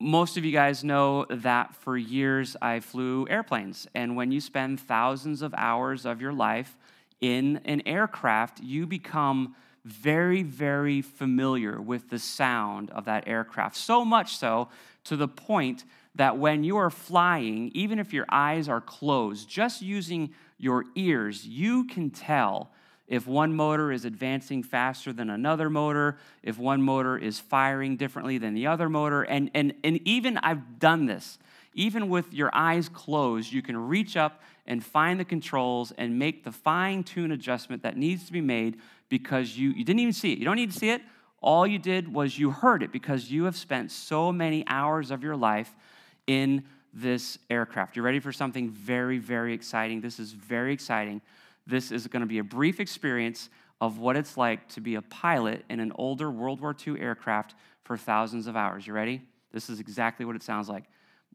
Most of you guys know that for years I flew airplanes. And when you spend thousands of hours of your life in an aircraft, you become very, very familiar with the sound of that aircraft. So much so to the point that when you are flying, even if your eyes are closed, just using your ears, you can tell if one motor is advancing faster than another motor, if one motor is firing differently than the other motor. And even I've done this. Even with your eyes closed, you can reach up and find the controls and make the fine-tune adjustment that needs to be made because you didn't even see it. You don't need to see it. All you did was you heard it because you have spent so many hours of your life in this aircraft. You ready for something very, very exciting? This is very exciting. This is going to be a brief experience of what it's like to be a pilot in an older World War II aircraft for thousands of hours. You ready? This is exactly what it sounds like.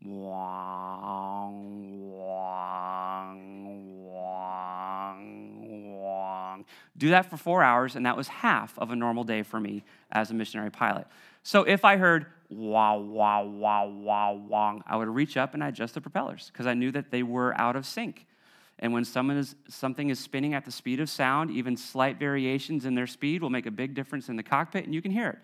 Wong, wong, wong, wong. Do that for 4 hours, and that was half of a normal day for me as a missionary pilot. So if I heard wow, wow, wow, wow, wong, I would reach up and adjust the propellers because I knew that they were out of sync. And when something is spinning at the speed of sound, even slight variations in their speed will make a big difference in the cockpit, and you can hear it.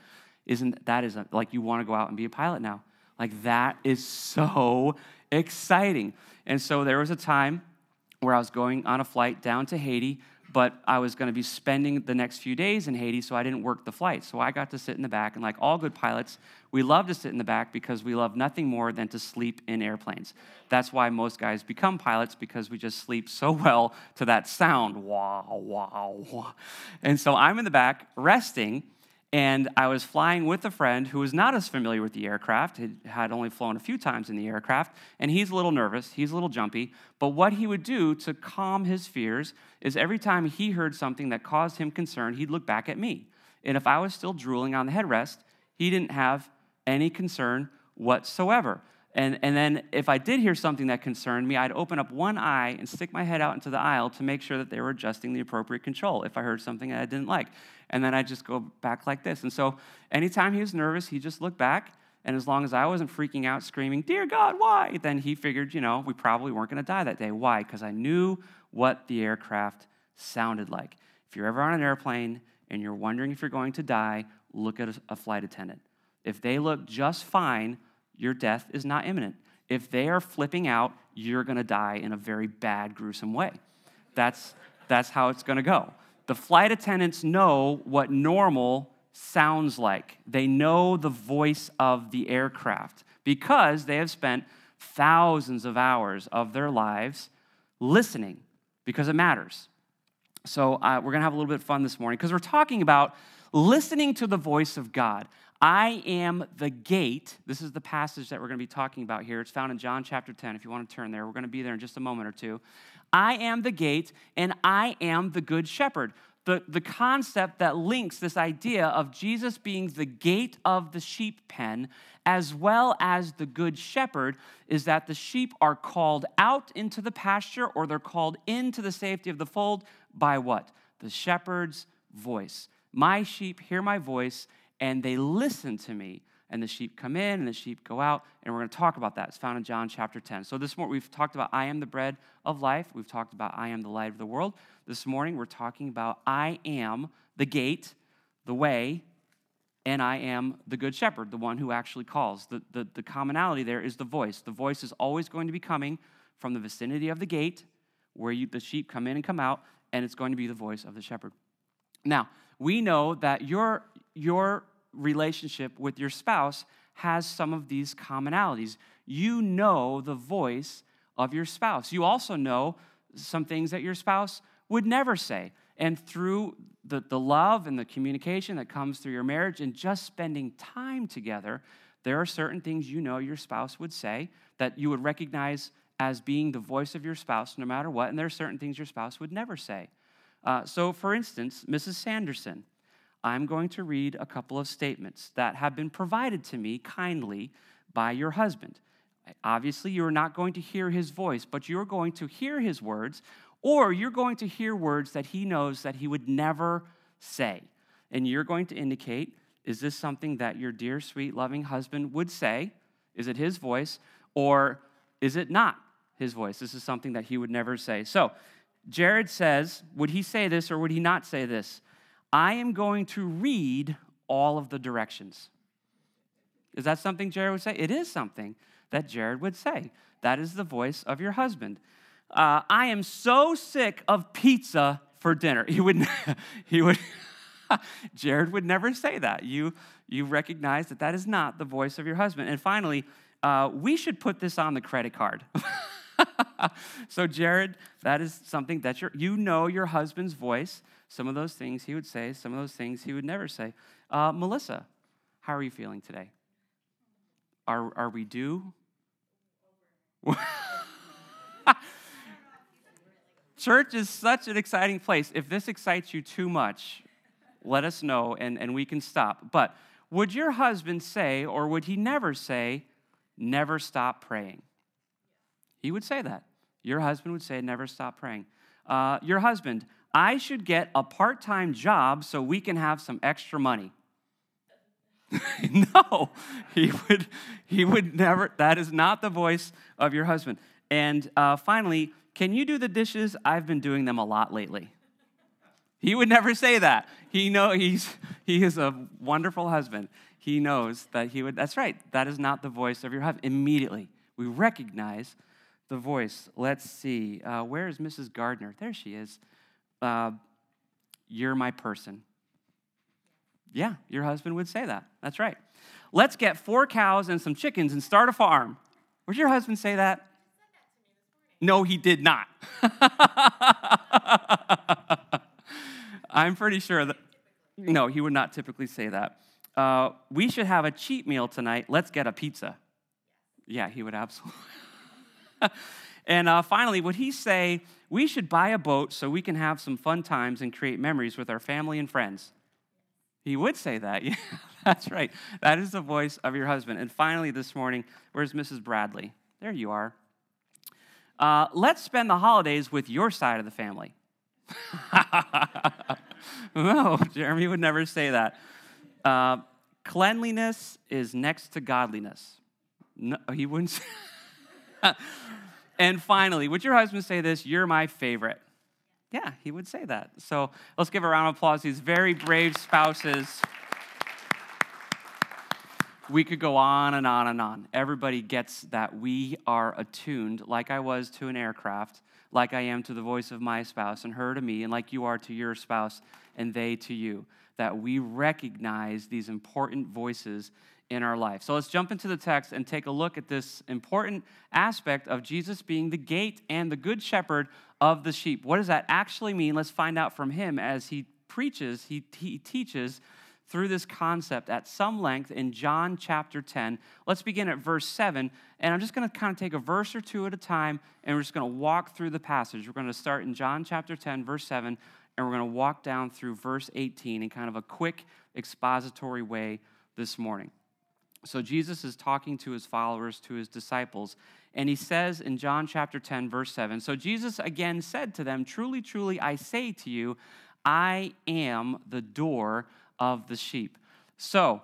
Like you want to go out and be a pilot now? Like that is so exciting. And so there was a time where I was going on a flight down to Haiti, but I was going to be spending the next few days in Haiti, so I didn't work the flight. So I got to sit in the back, and like all good pilots, we love to sit in the back because we love nothing more than to sleep in airplanes. That's why most guys become pilots, because we just sleep so well to that sound. Wow, wow, wow. And so I'm in the back resting, and I was flying with a friend who was not as familiar with the aircraft, had only flown a few times in the aircraft, and he's a little nervous, he's a little jumpy, but what he would do to calm his fears is every time he heard something that caused him concern, he'd look back at me. And if I was still drooling on the headrest, he didn't have any concern whatsoever. And then if I did hear something that concerned me, I'd open up one eye and stick my head out into the aisle to make sure that they were adjusting the appropriate control if I heard something that I didn't like. And then I'd just go back like this. And so anytime he was nervous, he'd just look back. And as long as I wasn't freaking out, screaming, "Dear God, why?" then he figured, we probably weren't going to die that day. Why? Because I knew what the aircraft sounded like. If you're ever on an airplane and you're wondering if you're going to die, look at a flight attendant. If they look just fine, your death is not imminent. If they are flipping out, you're going to die in a very bad, gruesome way. That's how it's going to go. The flight attendants know what normal sounds like. They know the voice of the aircraft because they have spent thousands of hours of their lives listening because it matters. So we're going to have a little bit of fun this morning because we're talking about listening to the voice of God. I am the gate. This is the passage that we're going to be talking about here. It's found in John chapter 10, if you want to turn there. We're going to be there in just a moment or two. I am the gate, and I am the good shepherd. The concept that links this idea of Jesus being the gate of the sheep pen as well as the good shepherd is that the sheep are called out into the pasture or they're called into the safety of the fold by what? The shepherd's voice. My sheep hear my voice, and they listen to me, and the sheep come in, and the sheep go out, and we're going to talk about that. It's found in John chapter 10. So this morning, we've talked about I am the bread of life. We've talked about I am the light of the world. This morning, we're talking about I am the gate, the way, and I am the good shepherd, the one who actually calls. The commonality there is the voice. The voice is always going to be coming from the vicinity of the gate, where the sheep come in and come out, and it's going to be the voice of the shepherd. Now, we know that your relationship with your spouse has some of these commonalities. You know the voice of your spouse. You also know some things that your spouse would never say. And through the love and the communication that comes through your marriage and just spending time together, there are certain things you know your spouse would say that you would recognize as being the voice of your spouse no matter what, and there are certain things your spouse would never say. So, for instance, Mrs. Sanderson, I'm going to read a couple of statements that have been provided to me kindly by your husband. Obviously, you're not going to hear his voice, but you're going to hear his words, or you're going to hear words that he knows that he would never say. And you're going to indicate, is this something that your dear, sweet, loving husband would say? Is it his voice, or is it not his voice? This is something that he would never say. So Jared says, would he say this or would he not say this? I am going to read all of the directions. Is that something Jared would say? It is something that Jared would say. That is the voice of your husband. I am so sick of pizza for dinner. Jared would never say that. You recognize that is not the voice of your husband. And finally, we should put this on the credit card. So Jared, that is something that you know your husband's voice. Some of those things he would say, some of those things he would never say. Melissa, how are you feeling today? Are we due? Church is such an exciting place. If this excites you too much, let us know and we can stop. But would your husband say, or would he never say, never stop praying? He would say that. Your husband would say, never stop praying. Your husband, I should get a part-time job so we can have some extra money. No, he would never. That is not the voice of your husband. And finally, can you do the dishes? I've been doing them a lot lately. He would never say that. He is a wonderful husband. He knows that he would. That's right. That is not the voice of your husband. Immediately, we recognize the voice. Let's see. Where is Mrs. Gardner? There she is. You're my person. Yeah, your husband would say that. That's right. Let's get 4 cows and some chickens and start a farm. Would your husband say that? No, he did not. I'm pretty sure that, no, he would not typically say that. We should have a cheat meal tonight. Let's get a pizza. Yeah, he would absolutely. And finally, would he say, we should buy a boat so we can have some fun times and create memories with our family and friends? He would say that. Yeah, that's right. That is the voice of your husband. And finally this morning, where's Mrs. Bradley? There you are. Let's spend the holidays with your side of the family. No, Jeremy would never say that. Cleanliness is next to godliness. No, he wouldn't say. And finally, would your husband say this? You're my favorite. Yeah, he would say that. So let's give a round of applause to these very brave spouses. We could go on and on and on. Everybody gets that we are attuned, like I was to an aircraft, like I am to the voice of my spouse, and her to me, and like you are to your spouse, and they to you, that we recognize these important voices in our life. So let's jump into the text and take a look at this important aspect of Jesus being the gate and the good shepherd of the sheep. What does that actually mean? Let's find out from him as he preaches, he teaches through this concept at some length in John chapter 10. Let's begin at verse 7, and I'm just going to kind of take a verse or two at a time, and we're just going to walk through the passage. We're going to start in John chapter 10, verse 7, and we're going to walk down through verse 18 in kind of a quick expository way this morning. So Jesus is talking to his followers, to his disciples, and he says in John chapter 10, verse 7, so Jesus again said to them, truly, truly, I say to you, I am the door of the sheep. So,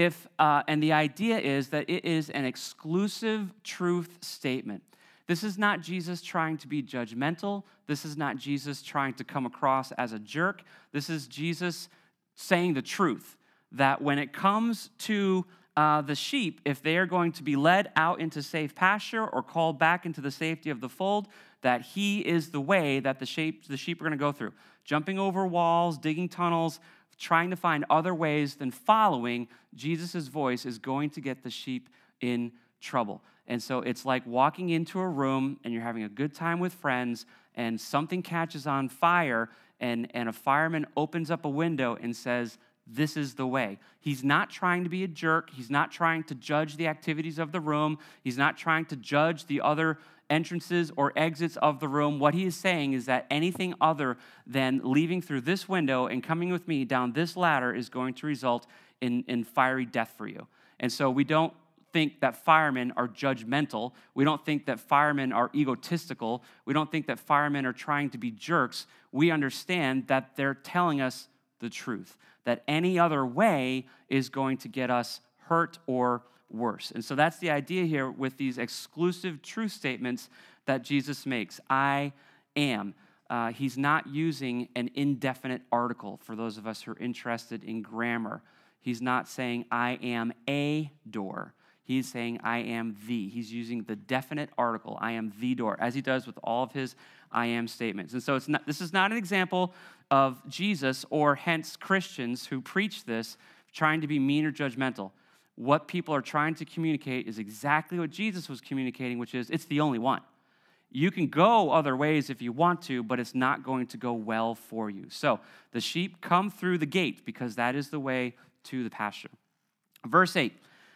and the idea is that it is an exclusive truth statement. This is not Jesus trying to be judgmental. This is not Jesus trying to come across as a jerk. This is Jesus saying the truth, that when it comes to the sheep, if they are going to be led out into safe pasture or called back into the safety of the fold, that he is the way that the sheep are going to go through. Jumping over walls, digging tunnels, trying to find other ways than following Jesus' voice is going to get the sheep in trouble. And so it's like walking into a room and you're having a good time with friends and something catches on fire and a fireman opens up a window and says, this is the way. He's not trying to be a jerk. He's not trying to judge the activities of the room. He's not trying to judge the other entrances or exits of the room. What he is saying is that anything other than leaving through this window and coming with me down this ladder is going to result in fiery death for you. And so we don't think that firemen are judgmental. We don't think that firemen are egotistical. We don't think that firemen are trying to be jerks. We understand that they're telling us the truth, that any other way is going to get us hurt or worse. And so that's the idea here with these exclusive truth statements that Jesus makes. I am. He's not using an indefinite article for those of us who are interested in grammar. He's not saying, I am a door. He's saying, I am the. He's using the definite article, I am the door, as he does with all of his I am statements. And so this is not an example of Jesus or hence Christians who preach this trying to be mean or judgmental. What people are trying to communicate is exactly what Jesus was communicating, which is it's the only one. You can go other ways if you want to, but it's not going to go well for you. So the sheep come through the gate because that is the way to the pasture. Verse 8,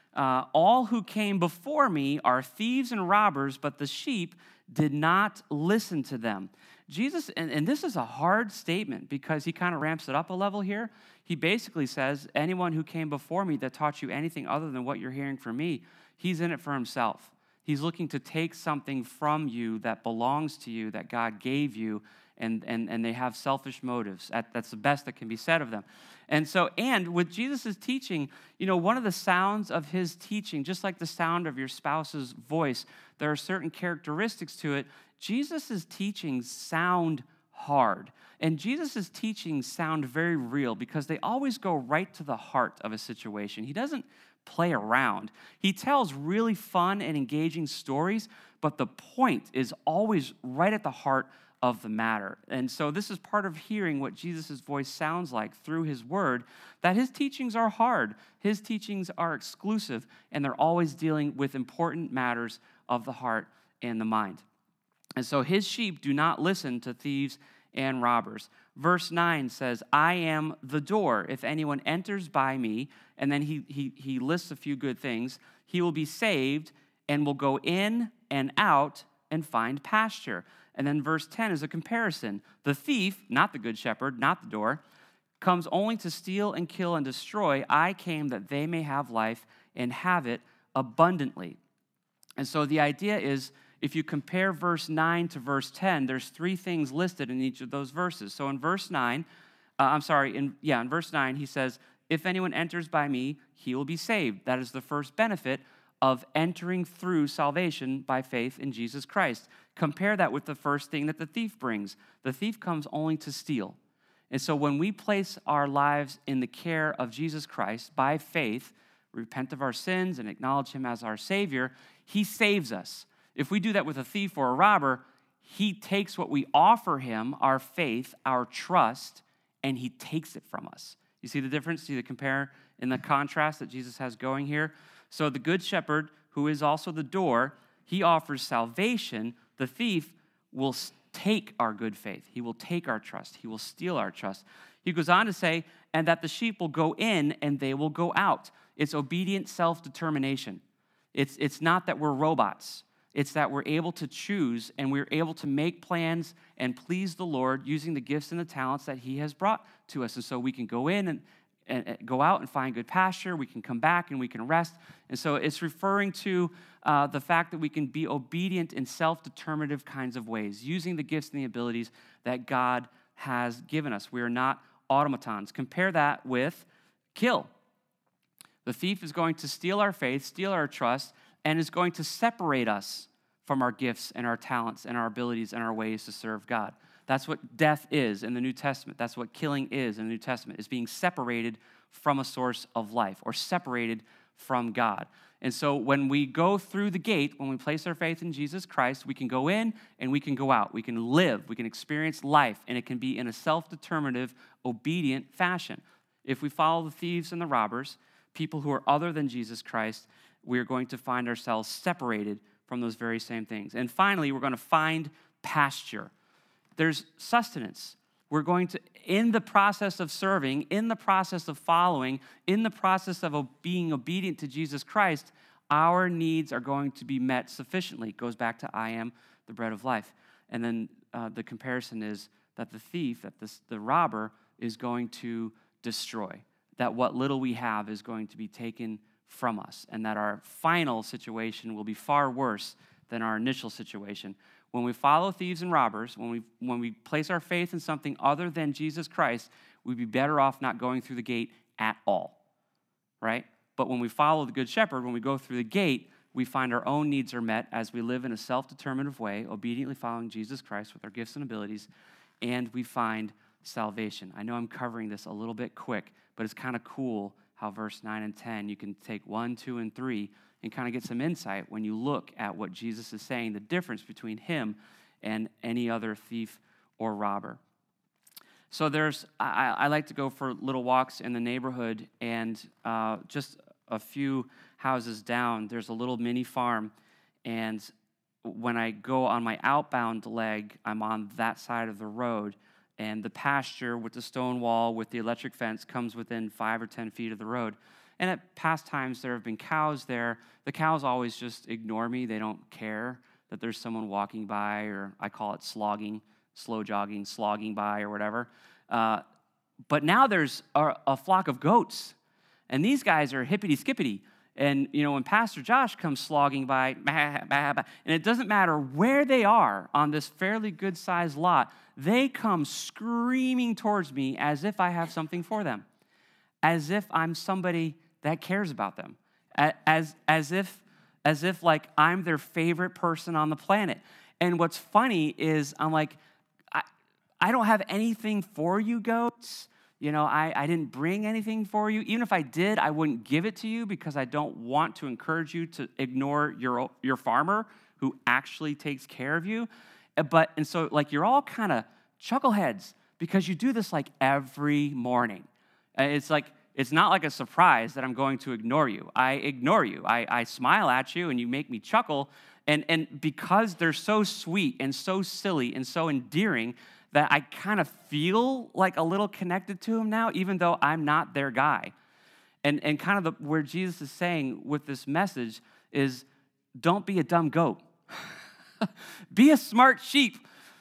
all who came before me are thieves and robbers, but the sheep did not listen to them. Jesus, and this is a hard statement because he kind of ramps it up a level here. He basically says, anyone who came before me that taught you anything other than what you're hearing from me, he's in it for himself. He's looking to take something from you that belongs to you, that God gave you, and they have selfish motives. That's the best that can be said of them. And with Jesus' teaching, one of the sounds of his teaching, just like the sound of your spouse's voice, there are certain characteristics to it. Jesus' teachings sound hard. And Jesus' teachings sound very real because they always go right to the heart of a situation. He doesn't play around. He tells really fun and engaging stories, but the point is always right at the heart of the matter. And so this is part of hearing what Jesus' voice sounds like through his word, that his teachings are hard, his teachings are exclusive, and they're always dealing with important matters of the heart and the mind. And so his sheep do not listen to thieves and robbers. Verse 9 says, I am the door. If anyone enters by me, and then he lists a few good things, he will be saved and will go in and out and find pasture. And then verse 10 is a comparison. The thief, not the good shepherd, not the door, comes only to steal and kill and destroy. I came that they may have life and have it abundantly. And so the idea is, if you compare verse 9 to verse 10, there's three things listed in each of those verses. So in verse 9, in verse 9, he says, if anyone enters by me, he will be saved. That is the first benefit of entering through salvation by faith in Jesus Christ. Compare that with the first thing that the thief brings. The thief comes only to steal. And so when we place our lives in the care of Jesus Christ by faith, repent of our sins and acknowledge him as our Savior, he saves us. If we do that with a thief or a robber, he takes what we offer him, our faith, our trust, and he takes it from us. You see the difference? See the compare and the contrast that Jesus has going here? So the good shepherd, who is also the door, he offers salvation. The thief will take our good faith. He will take our trust. He will steal our trust. He goes on to say, and that the sheep will go in and they will go out. It's obedient self-determination. It's not that we're robots. It's that we're able to choose and we're able to make plans and please the Lord using the gifts and the talents that he has brought to us. And so we can go in and go out and find good pasture. We can come back and we can rest. And so it's referring to the fact that we can be obedient in self-determinative kinds of ways, using the gifts and the abilities that God has given us. We are not automatons. Compare that with kill. The thief is going to steal our faith, steal our trust, and is going to separate us from our gifts and our talents and our abilities and our ways to serve God. That's what death is in the New Testament. That's what killing is in the New Testament, is being separated from a source of life or separated from God. And so when we go through the gate, when we place our faith in Jesus Christ, we can go in and we can go out. We can live, we can experience life, and it can be in a self-determinative, obedient fashion. If we follow the thieves and the robbers, people who are other than Jesus Christ, we're going to find ourselves separated from those very same things. And finally, we're going to find pasture. There's sustenance. We're going to, in the process of serving, in the process of following, in the process of being obedient to Jesus Christ, our needs are going to be met sufficiently. It goes back to I am the bread of life. And then the comparison is that the thief, that the robber is going to destroy, that what little we have is going to be taken from us, and that our final situation will be far worse than our initial situation. When we follow thieves and robbers, when we place our faith in something other than Jesus Christ, we'd be better off not going through the gate at all, right? But when we follow the Good Shepherd, when we go through the gate, we find our own needs are met as we live in a self-determinative way, obediently following Jesus Christ with our gifts and abilities, and we find salvation. I know I'm covering this a little bit quick, but it's kind of cool how verse 9 and 10, you can take 1, 2, and 3 and kind of get some insight when you look at what Jesus is saying, the difference between him and any other thief or robber. So I like to go for little walks in the neighborhood, and just a few houses down, there's a little mini farm, and when I go on my outbound leg, I'm on that side of the road, and the pasture with the stone wall with the electric fence comes within 5 or 10 feet of the road. And at past times, there have been cows there. The cows always just ignore me. They don't care that there's someone walking by, or I call it slogging, slow jogging, slogging by, or whatever. But now there's a flock of goats, and these guys are hippity-skippity. And, when Pastor Josh comes slogging by, bah, bah, bah, and it doesn't matter where they are on this fairly good-sized lot, they come screaming towards me as if I have something for them, as if I'm somebody that cares about them, as if like I'm their favorite person on the planet. And what's funny is I'm like, I don't have anything for you, goats. I didn't bring anything for you. Even if I did, I wouldn't give it to you because I don't want to encourage you to ignore your farmer who actually takes care of you. And so like you're all kind of chuckleheads because you do this like every morning. It's not like a surprise that I'm going to ignore you. I ignore you. I smile at you and you make me chuckle. And because they're so sweet and so silly and so endearing, that I kind of feel like a little connected to him now, even though I'm not their guy. And kind of where Jesus is saying with this message is, don't be a dumb goat. Be a smart sheep.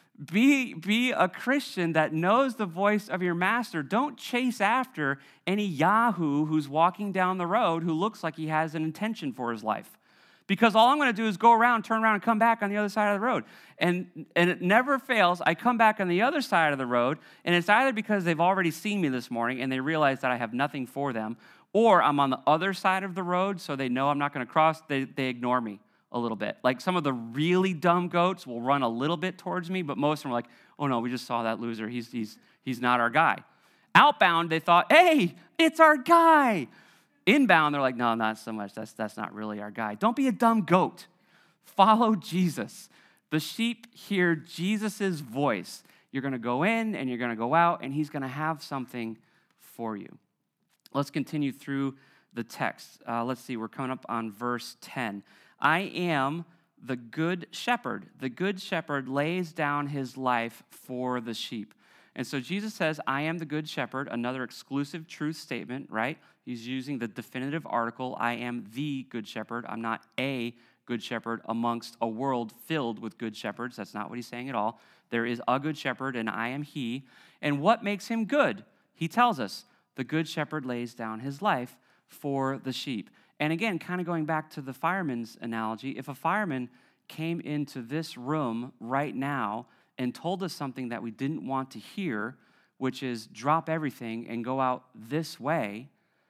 Be a Christian that knows the voice of your master. Don't chase after any yahoo who's walking down the road who looks like he has an intention for his life. Because all I'm going to do is go around, turn around, and come back on the other side of the road. And it never fails. I come back on the other side of the road, and it's either because they've already seen me this morning and they realize that I have nothing for them, or I'm on the other side of the road, so they know I'm not going to cross. They ignore me a little bit. Like some of the really dumb goats will run a little bit towards me, but most of them are like, oh no, we just saw that loser. He's not our guy. Outbound, they thought, hey, it's our guy. Inbound, they're like, no, not so much. That's not really our guy. Don't be a dumb goat. Follow Jesus. The sheep hear Jesus' voice. You're going to go in and you're going to go out, and he's going to have something for you. Let's continue through the text. Let's see, we're coming up on verse 10. I am the good shepherd. The good shepherd lays down his life for the sheep. And so Jesus says, I am the good shepherd, another exclusive truth statement, right? He's using the definitive article, I am the good shepherd. I'm not a good shepherd amongst a world filled with good shepherds. That's not what he's saying at all. There is a good shepherd, and I am he. And what makes him good? He tells us, the good shepherd lays down his life for the sheep. And again, kind of going back to the fireman's analogy, if a fireman came into this room right now and told us something that we didn't want to hear, which is drop everything and go out this way,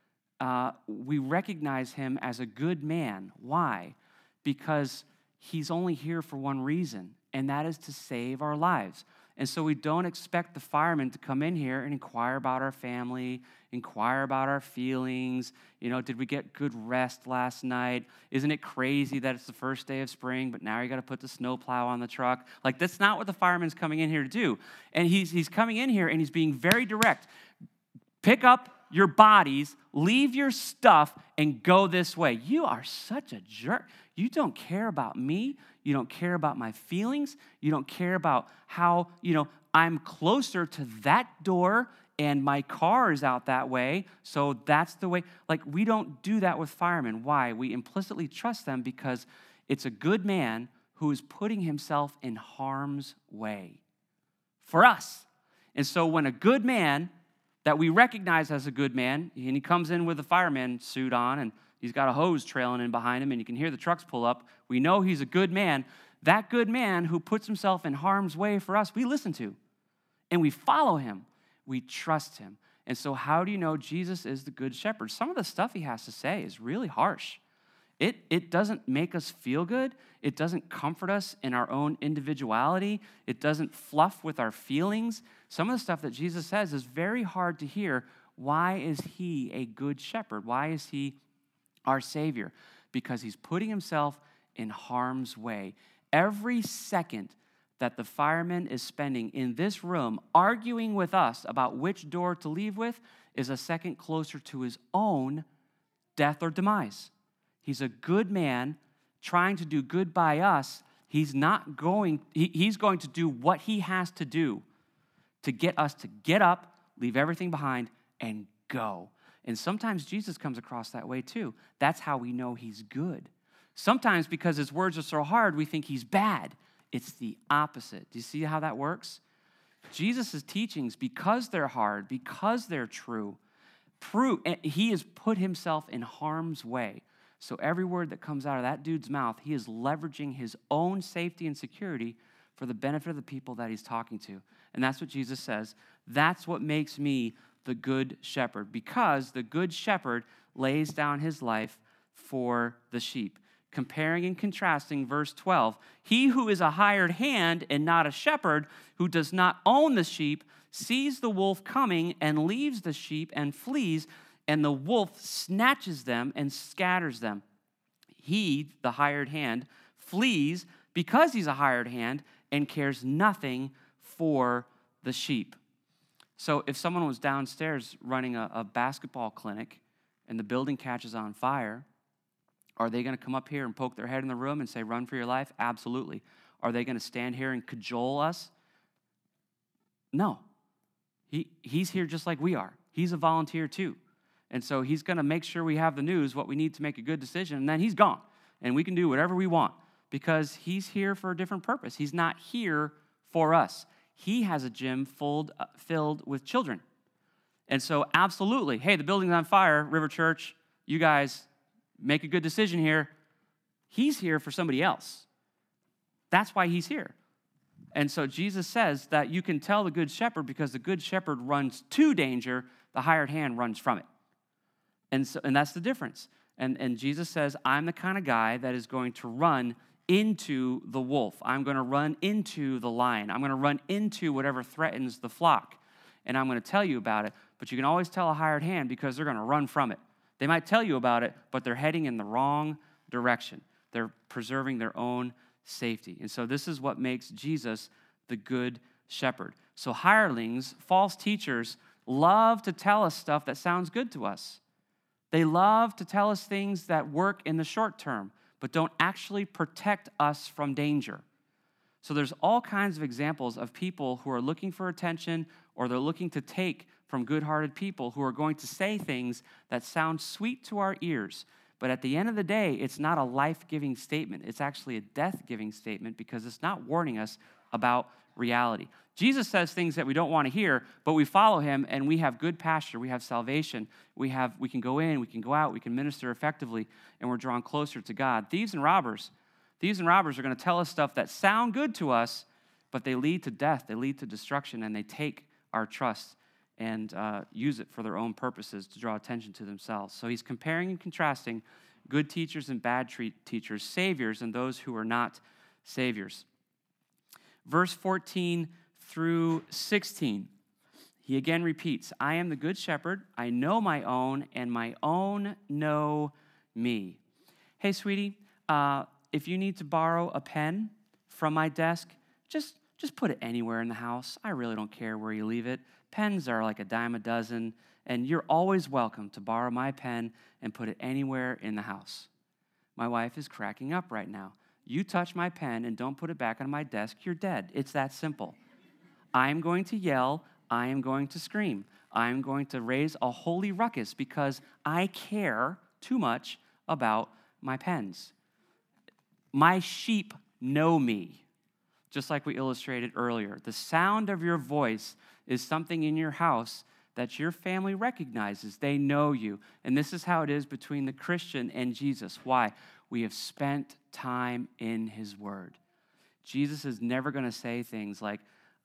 we recognize him as a good man. Why? Because he's only here for one reason, and that is to save our lives. And so we don't expect the fireman to come in here and inquire about our family, inquire about our feelings. Did we get good rest last night? Isn't it crazy that it's the first day of spring, but now you got to put the snowplow on the truck? Like, that's not what the fireman's coming in here to do. And he's coming in here and he's being very direct. Pick up your bodies, leave your stuff, and go this way. You are such a jerk. You don't care about me. You don't care about my feelings. You don't care about how, I'm closer to that door and my car is out that way, so that's the way. Like, we don't do that with firemen. Why? We implicitly trust them because it's a good man who is putting himself in harm's way for us. And so when a good man that we recognize as a good man, and he comes in with a fireman suit on, and he's got a hose trailing in behind him, and you can hear the trucks pull up. We know he's a good man. That good man who puts himself in harm's way for us, we listen to, and we follow him. We trust him. And so how do you know Jesus is the good shepherd? Some of the stuff he has to say is really harsh. It doesn't make us feel good. It doesn't comfort us in our own individuality. It doesn't fluff with our feelings. Some of the stuff that Jesus says is very hard to hear. Why is he a good shepherd? Why is he our Savior? Because he's putting himself in harm's way. Every second that the fireman is spending in this room arguing with us about which door to leave with is a second closer to his own death or demise. He's a good man trying to do good by us. He's going to do what he has to do to get us to get up, leave everything behind, and go. And sometimes Jesus comes across that way too. That's how we know he's good. Sometimes because his words are so hard, we think he's bad. It's the opposite. Do you see how that works? Jesus' teachings, because they're hard, because they're true, he has put himself in harm's way. So every word that comes out of that dude's mouth, he is leveraging his own safety and security for the benefit of the people that he's talking to. And that's what Jesus says. That's what makes me the good shepherd, because the good shepherd lays down his life for the sheep. Comparing and contrasting verse 12, he who is a hired hand and not a shepherd, who does not own the sheep, sees the wolf coming and leaves the sheep and flees, and the wolf snatches them and scatters them. He, the hired hand, flees because he's a hired hand and cares nothing for the sheep. So if someone was downstairs running a basketball clinic and the building catches on fire, are they going to come up here and poke their head in the room and say, run for your life? Absolutely. Are they going to stand here and cajole us? No. He's here just like we are. He's a volunteer too. And so he's going to make sure we have the news, what we need to make a good decision, and then he's gone. And we can do whatever we want because he's here for a different purpose. He's not here for us. He has a gym filled with children. And so absolutely, hey, the building's on fire, River Church, you guys make a good decision here. He's here for somebody else. That's why he's here. And so Jesus says that you can tell the good shepherd because the good shepherd runs to danger, the hired hand runs from it. And that's the difference. And Jesus says, I'm the kind of guy that is going to run into the wolf. I'm going to run into the lion. I'm going to run into whatever threatens the flock. And I'm going to tell you about it. But you can always tell a hired hand because they're going to run from it. They might tell you about it, but they're heading in the wrong direction. They're preserving their own safety. And so this is what makes Jesus the good shepherd. So hirelings, false teachers, love to tell us stuff that sounds good to us. They love to tell us things that work in the short term, but don't actually protect us from danger. So there's all kinds of examples of people who are looking for attention or they're looking to take from good-hearted people who are going to say things that sound sweet to our ears. But at the end of the day, it's not a life-giving statement. It's actually a death-giving statement because it's not warning us about reality. Jesus says things that we don't want to hear, but we follow him and we have good pasture. We have salvation. We can go in, we can go out, we can minister effectively, and we're drawn closer to God. Thieves and robbers are going to tell us stuff that sound good to us, but they lead to death, they lead to destruction, and they take our trust and use it for their own purposes to draw attention to themselves. So he's comparing and contrasting good teachers and bad teachers, saviors and those who are not saviors. Verse 14 through 16, he again repeats, I am the good shepherd, I know my own, and my own know me. Hey, sweetie, if you need to borrow a pen from my desk, just put it anywhere in the house. I really don't care where you leave it. Pens are like a dime a dozen, and you're always welcome to borrow my pen and put it anywhere in the house. My wife is cracking up right now. You touch my pen and don't put it back on my desk, you're dead. It's that simple. I'm going to yell. I am going to scream. I'm going to raise a holy ruckus because I care too much about my pens. My sheep know me, just like we illustrated earlier. The sound of your voice is something in your house that your family recognizes. They know you. And this is how it is between the Christian and Jesus. Why? We have spent time in his word. Jesus is never going to say things like,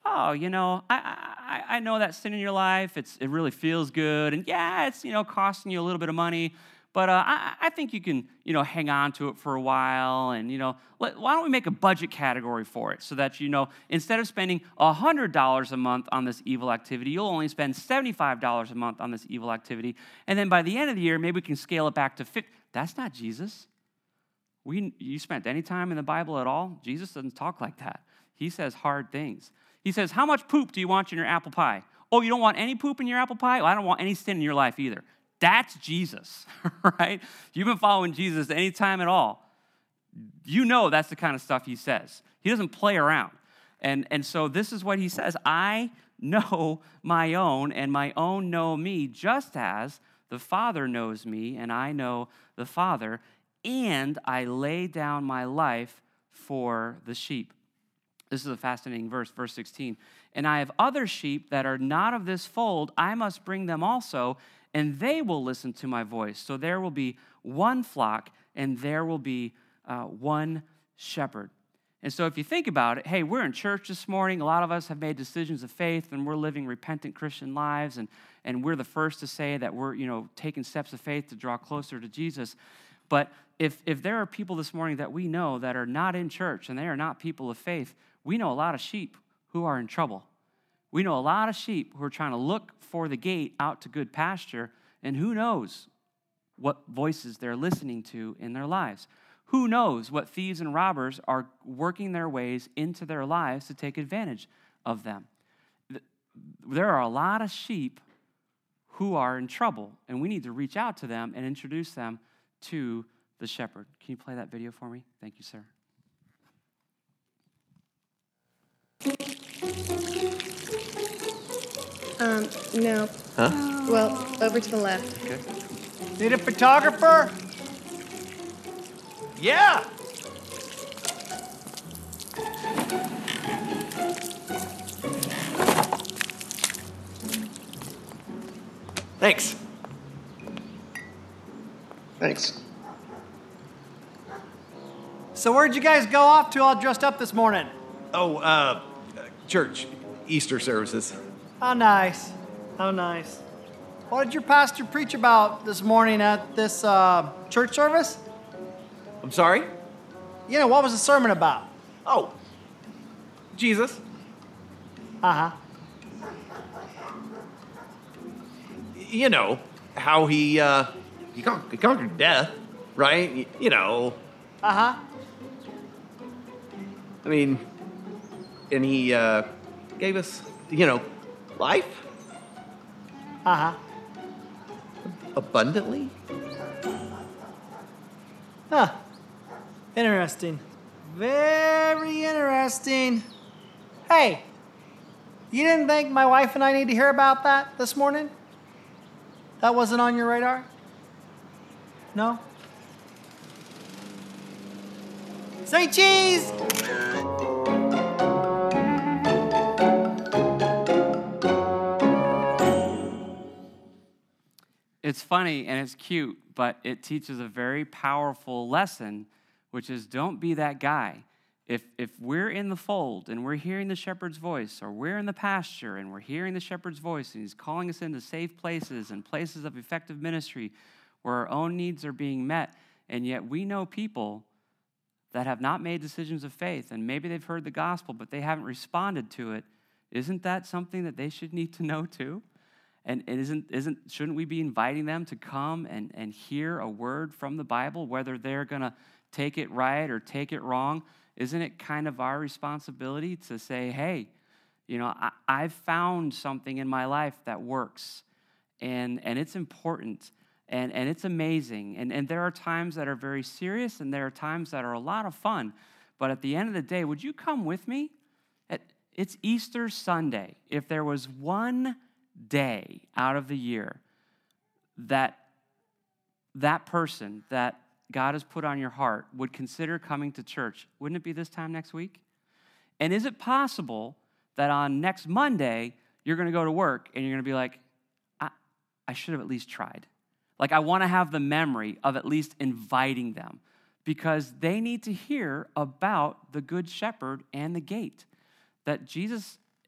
oh, I know that sin in your life, it really feels good. And yeah, it's, costing you a little bit of money. But I think you can, hang on to it for a while. And, why don't we make a budget category for it so that, instead of spending $100 a month on this evil activity, you'll only spend $75 a month on this evil activity. And then by the end of the year, maybe we can scale it back to 50. That's not Jesus. You spent any time in the Bible at all? Jesus doesn't talk like that. He says hard things. He says, how much poop do you want in your apple pie? Oh, you don't want any poop in your apple pie? Well, I don't want any sin in your life either. That's Jesus, right? If you've been following Jesus any time at all, that's the kind of stuff he says. He doesn't play around. And so this is what he says. I know my own, and my own know me, just as the Father knows me, and I know the Father, and I lay down my life for the sheep. This is a fascinating verse 16. And I have other sheep that are not of this fold. I must bring them also, and they will listen to my voice. So there will be one flock, and there will be one shepherd. And so if you think about it, hey, we're in church this morning. A lot of us have made decisions of faith, and we're living repentant Christian lives, and we're the first to say that we're, taking steps of faith to draw closer to Jesus. But if there are people this morning that we know that are not in church, and they are not people of faith, we know a lot of sheep who are in trouble. We know a lot of sheep who are trying to look for the gate out to good pasture, and who knows what voices they're listening to in their lives. Who knows what thieves and robbers are working their ways into their lives to take advantage of them. There are a lot of sheep who are in trouble, and we need to reach out to them and introduce them to the shepherd. Can you play that video for me? Thank you, sir. No. Huh? Well, over to the left. Okay. Need a photographer? Yeah. Thanks. Thanks. So where'd you guys go off to all dressed up this morning? Oh, church, Easter services. Oh, nice. Oh, nice. What did your pastor preach about this morning at this church service? I'm sorry? What was the sermon about? Oh, Jesus. Uh-huh. How he conquered death, right? Uh-huh. I mean, and he gave us, life Uh-huh. abundantly. Huh. Interesting. Very interesting. Hey, you didn't think my wife and I need to hear about that this morning? That wasn't on your radar? No? Say cheese! It's funny and it's cute, but it teaches a very powerful lesson, which is don't be that guy. If we're in the fold and we're hearing the shepherd's voice, or we're in the pasture and we're hearing the shepherd's voice and he's calling us into safe places and places of effective ministry where our own needs are being met, and yet we know people that have not made decisions of faith, and maybe they've heard the gospel, but they haven't responded to it, isn't that something that they should need to know too? And shouldn't we be inviting them to come and hear a word from the Bible, whether they're going to take it right or take it wrong? Isn't it kind of our responsibility to say, hey, I've found something in my life that works, and it's important, and it's amazing. And there are times that are very serious, and there are times that are a lot of fun. But at the end of the day, would you come with me? It's Easter Sunday. If there was one day out of the year that person that God has put on your heart would consider coming to church, wouldn't it be this time next week? And is it possible that on next Monday, you're going to go to work and you're going to be like, I should have at least tried. Like, I want to have the memory of at least inviting them, because they need to hear about the Good Shepherd and the gate, that Jesus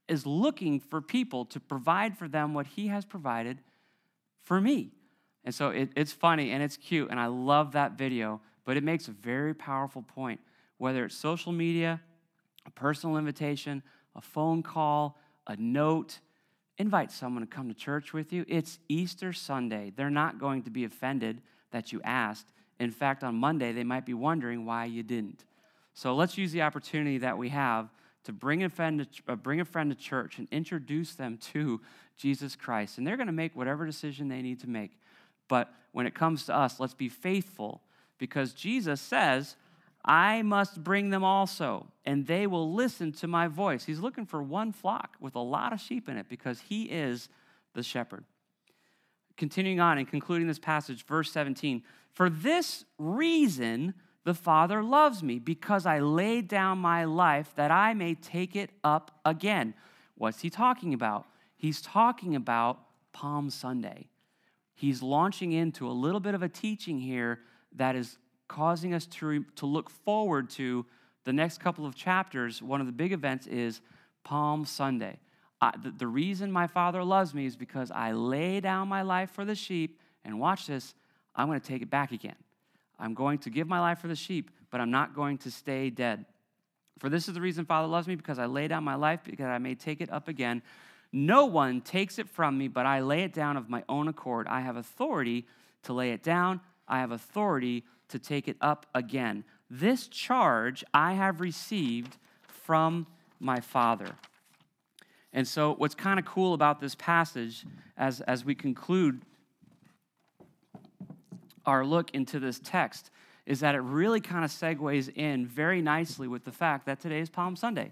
is looking for people to provide for them what he has provided for me. And so it's funny and it's cute, and I love that video, but it makes a very powerful point. Whether it's social media, a personal invitation, a phone call, a note, invite someone to come to church with you. It's Easter Sunday. They're not going to be offended that you asked. In fact, on Monday, they might be wondering why you didn't. So let's use the opportunity that we have to bring a friend to church and introduce them to Jesus Christ. And they're going to make whatever decision they need to make. But when it comes to us, let's be faithful, because Jesus says, I must bring them also, and they will listen to my voice. He's looking for one flock with a lot of sheep in it, because he is the shepherd. Continuing on and concluding this passage, verse 17, for this reason the Father loves me, because I laid down my life that I may take it up again. What's he talking about? He's talking about Palm Sunday. He's launching into a little bit of a teaching here that is causing us to look forward to the next couple of chapters. One of the big events is Palm Sunday. The reason my Father loves me is because I lay down my life for the sheep, and watch this, I'm going to take it back again. I'm going to give my life for the sheep, but I'm not going to stay dead. For this is the reason Father loves me, because I lay down my life, because I may take it up again. No one takes it from me, but I lay it down of my own accord. I have authority to lay it down. I have authority to take it up again. This charge I have received from my Father. And so what's kind of cool about this passage as we conclude our look into this text is that it really kind of segues in very nicely with the fact that today is Palm Sunday.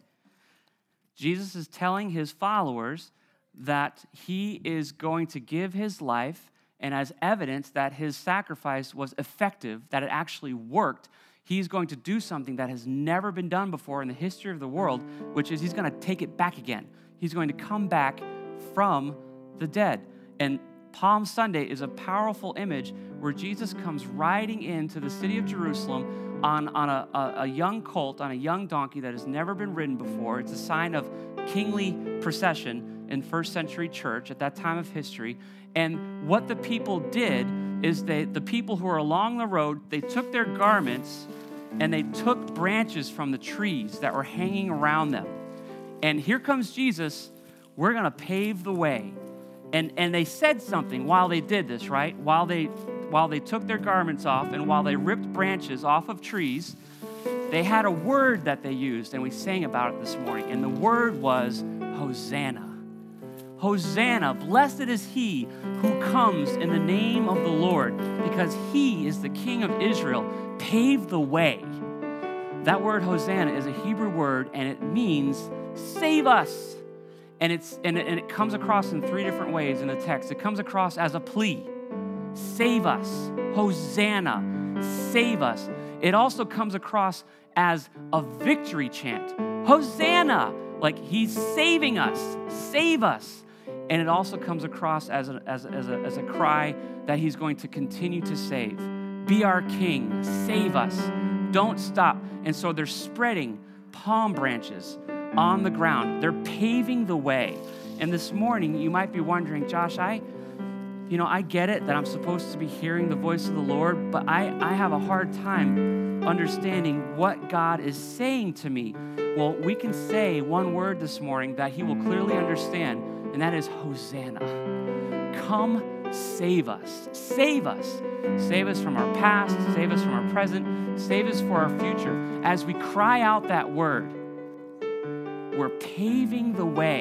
Jesus is telling his followers that he is going to give his life, and as evidence that his sacrifice was effective, that it actually worked, he's going to do something that has never been done before in the history of the world, which is he's going to take it back again. He's going to come back from the dead. And Palm Sunday is a powerful image where Jesus comes riding into the city of Jerusalem on a young colt, on a young donkey that has never been ridden before. It's a sign of kingly procession in first century church at that time of history. And what the people did is the people who were along the road, they took their garments and they took branches from the trees that were hanging around them. And here comes Jesus. We're going to pave the way. And they said something while they did this, right? While they took their garments off and while they ripped branches off of trees, they had a word that they used, and we sang about it this morning. And the word was Hosanna. Hosanna, blessed is he who comes in the name of the Lord, because he is the King of Israel. Pave the way. That word Hosanna is a Hebrew word, and it means save us. And it comes across in three different ways in the text. It comes across as a plea. Save us. Hosanna. Save us. It also comes across as a victory chant. Hosanna. Like he's saving us. Save us. And it also comes across as a cry that he's going to continue to save. Be our king. Save us. Don't stop. And so they're spreading palm branches on the ground. They're paving the way. And this morning, you might be wondering, Josh, I get it that I'm supposed to be hearing the voice of the Lord, but I have a hard time understanding what God is saying to me. Well, we can say one word this morning that he will clearly understand, and that is Hosanna. Come save us. Save us. Save us from our past. Save us from our present. Save us for our future. As we cry out that word, we're paving the way.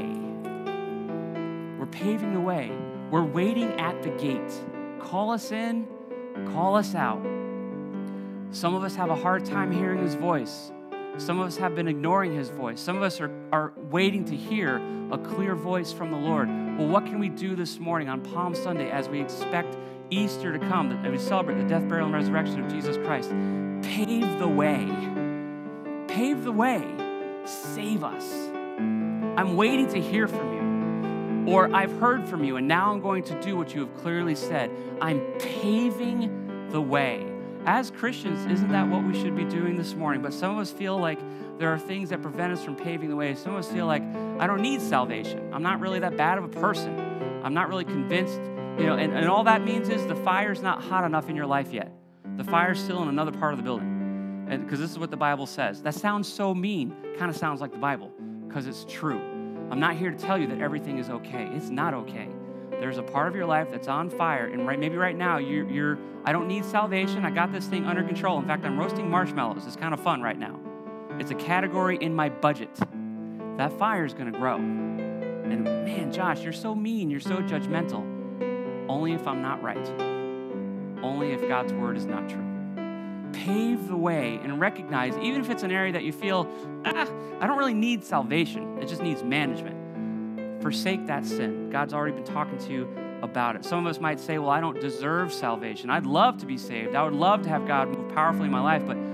We're paving the way. We're waiting at the gate. Call us in, call us out. Some of us have a hard time hearing his voice. Some of us have been ignoring his voice. Some of us are waiting to hear a clear voice from the Lord. Well, what can we do this morning on Palm Sunday as we expect Easter to come, as we celebrate the death, burial, and resurrection of Jesus Christ? Pave the way. Pave the way. Save us. I'm waiting to hear from you. Or I've heard from you, and now I'm going to do what you have clearly said. I'm paving the way. as Christians, isn't that what we should be doing this morning? But some of us feel like there are things that prevent us from paving the way. Some of us feel like, I don't need salvation. I'm not really that bad of a person. I'm not really convinced, and all that means is the fire's not hot enough in your life yet. The fire's still in another part of the building. And because this is what the Bible says. That sounds so mean, kind of sounds like the Bible, because it's true. I'm not here to tell you that everything is okay. It's not okay. There's a part of your life that's on fire, and maybe right now you're I don't need salvation. I got this thing under control. In fact, I'm roasting marshmallows. It's kind of fun right now. It's a category in my budget. That fire is going to grow. And man, Josh, you're so mean. You're so judgmental. Only if I'm not right. Only if God's word is not true. Pave the way and recognize, even if it's an area that you feel, I don't really need salvation. It just needs management. Forsake that sin. God's already been talking to you about it. Some of us might say, well, I don't deserve salvation. I'd love to be saved. I would love to have God move powerfully in my life, but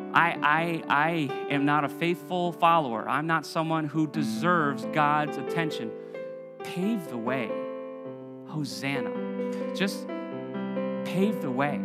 I am not a faithful follower. I'm not someone who deserves God's attention. Pave the way. Hosanna. Just pave the way.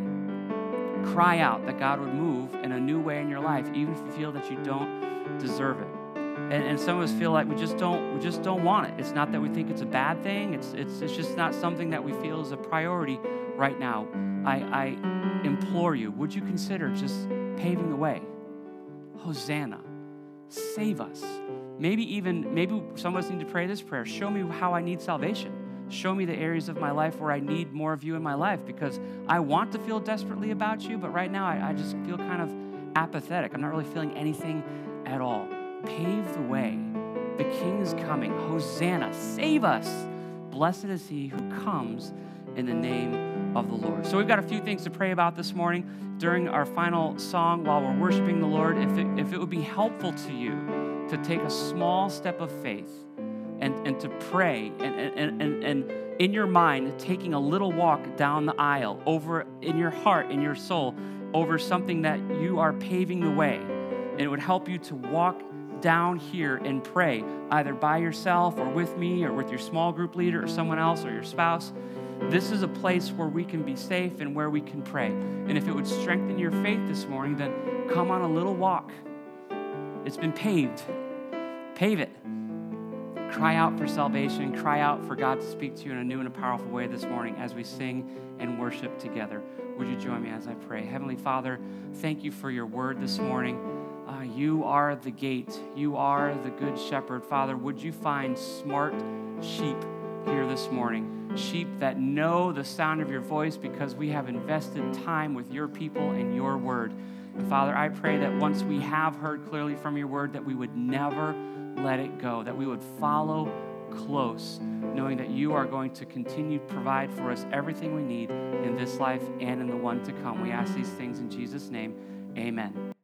Cry out that God would move in a new way in your life, even if you feel that you don't deserve it. And some of us feel like we just don't want it. It's not that we think it's a bad thing. It's just not something that we feel is a priority right now. I implore you, would you consider just paving the way? Hosanna. Save us. Maybe some of us need to pray this prayer. Show me how I need salvation. Show me the areas of my life where I need more of you in my life, because I want to feel desperately about you, but right now I just feel kind of apathetic. I'm not really feeling anything at all. Pave the way. The King is coming. Hosanna. Save us. Blessed is he who comes in the name of the Lord. So we've got a few things to pray about this morning during our final song while we're worshiping the Lord. If it would be helpful to you to take a small step of faith and to pray and in your mind, taking a little walk down the aisle, over in your heart, in your soul, over something that you are paving the way. And it would help you to walk down here and pray, either by yourself or with me or with your small group leader or someone else or your spouse. This is a place where we can be safe and where we can pray. And if it would strengthen your faith this morning, then come on a little walk. It's been paved. Pave it. Cry out for salvation. Cry out for God to speak to you in a new and a powerful way this morning as we sing and worship together. Would you join me as I pray? Heavenly Father, thank you for your word this morning. You are the gate. You are the good shepherd. Father, would you find smart sheep here this morning? Sheep that know the sound of your voice because we have invested time with your people and your word. And Father, I pray that once we have heard clearly from your word, that we would never let it go, that we would follow close, knowing that you are going to continue to provide for us everything we need in this life and in the one to come. We ask these things in Jesus' name. Amen.